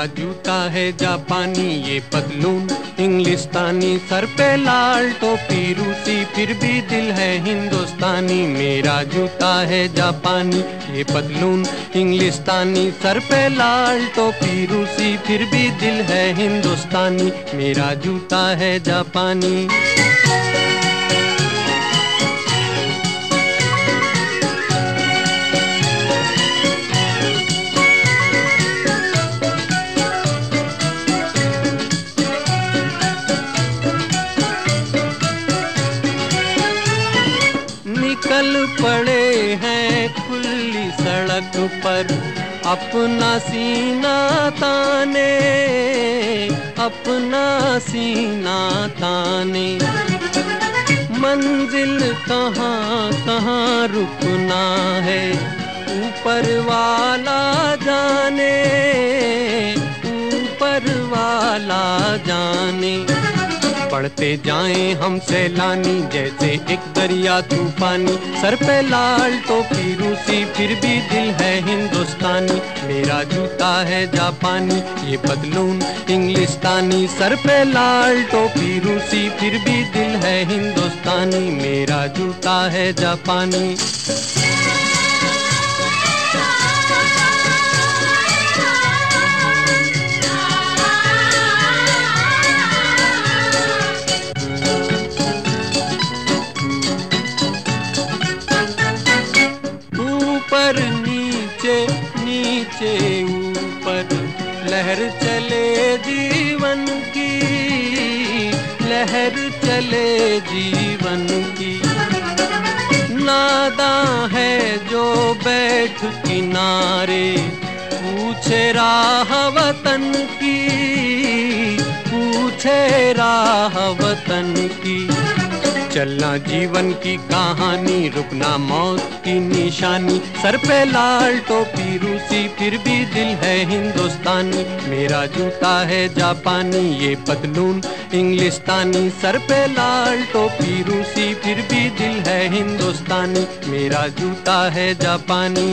जूता है जापानी, ये पतलून इंग्लिस्तानी, सर पे लाल टोपी रूसी, फिर भी दिल है हिंदुस्तानी। मेरा जूता है जापानी, ये पतलून इंग्लिस्तानी, सर पे लाल टोपी रूसी, फिर भी दिल है हिंदुस्तानी। मेरा जूता है जापानी। निकल पड़े हैं खुली सड़क पर, अपना सीना ताने, अपना सीना ताने। मंजिल कहाँ कहाँ रुकना है, ऊपर वाला जाने, ऊपर वाला जाने। पढ़ते जाएं हम सैलानी, जैसे एक दरिया तूफानी, सर पे लाल टोपी रूसी, फिर भी दिल है हिंदुस्तानी। मेरा जूता है जापानी, ये पतलून इंग्लिस्तानी, सर पे लाल टोपी रूसी, फिर भी दिल है हिंदुस्तानी। मेरा जूता है जापानी। ऊपर नीचे नीचे ऊपर, लहर चले जीवन की, लहर चले जीवन की। नादां है जो बैठ किनारे, पूछे राह वतन की, पूछे राह वतन की। चलना जीवन की कहानी, रुकना मौत की निशानी, सर पे लाल टोपी रूसी, फिर भी दिल है हिंदुस्तानी। मेरा जूता है जापानी, ये पतलून इंग्लिस्तानी, सर पे लाल टोपी रूसी, फिर भी दिल है हिंदुस्तानी। मेरा जूता है जापानी।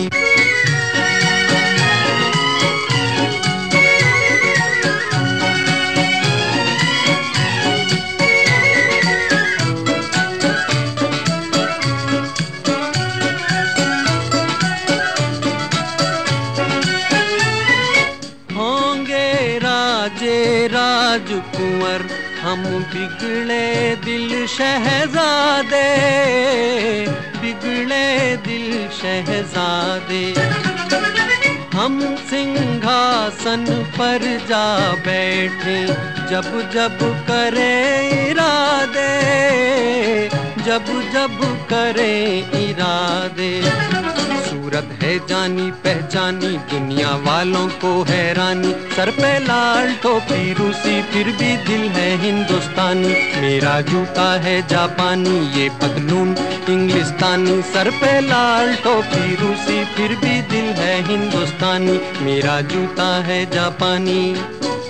राजकुंवर हम बिगड़े दिल शहजादे, बिगड़े दिल शहजादे। हम सिंहासन पर जा बैठे, जब जब करें इरादे, जब जब करें इरादे। सूरत है जानी पहचानी, दुनिया वालों को हैरानी, सर पे लाल टोपी रूसी, फिर भी दिल है हिंदुस्तानी। मेरा जूता है जापानी, ये पतलून इंग्लिस्तानी, सर पे लाल टोपी रूसी, फिर भी दिल है हिंदुस्तानी। मेरा जूता है जापानी।